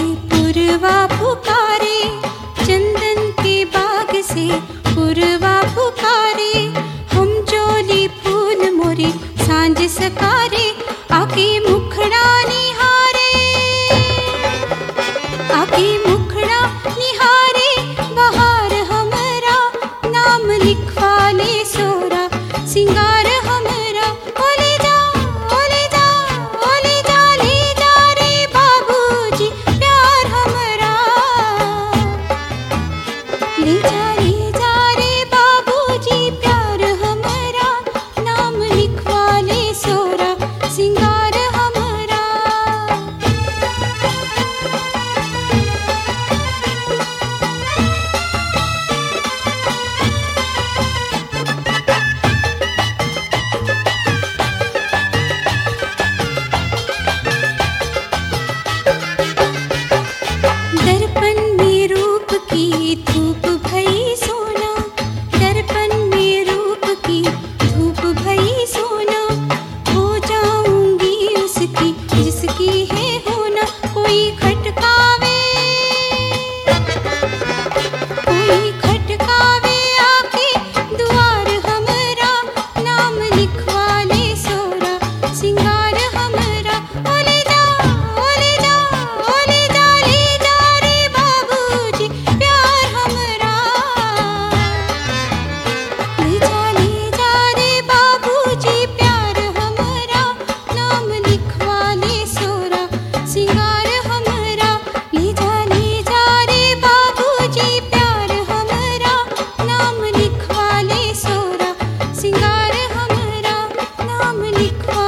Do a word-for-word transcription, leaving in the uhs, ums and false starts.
पुरवा पुकारे, चंदन के बाग से पुरवा पुकारे। हम चोली फूल मोरी सांझ सकारे, आके मुखड़ा निहारे, आके मुखड़ा निहारे। बहार हमरा नाम लिखवाले सोरा, सिंगार हमरा। ओले जा ओले जा ओले जा ले जा रे बाबूजी प्यार हमरा। ले जा ले जा रे बाबूजी प्यार हमरा, नाम लिखवाले सोरा, सिंगार हमरा। दर्पण में रूप की धूप भई सोना, दर्पण में रूप की धूप भई सोना। हो जाऊंगी उसकी जिसकी है होना। कोई खटकावे, कोई खटकावे आके दुआर हमरा, नाम लिखवाले सोरा, सिंगार हमरा। ओले जा ओले जा ओले जा ले जा रे बाबूजी प्यार हमरा। ले जा ले जा रे बाबूजी प्यार हमरा, नाम लिखवाले सोरा, सिंगार हमरा। ले जा ले जा रे बाबूजी प्यार हमरा, नाम लिखवाले सोरा, सिंगार हमरा, नाम लिखवा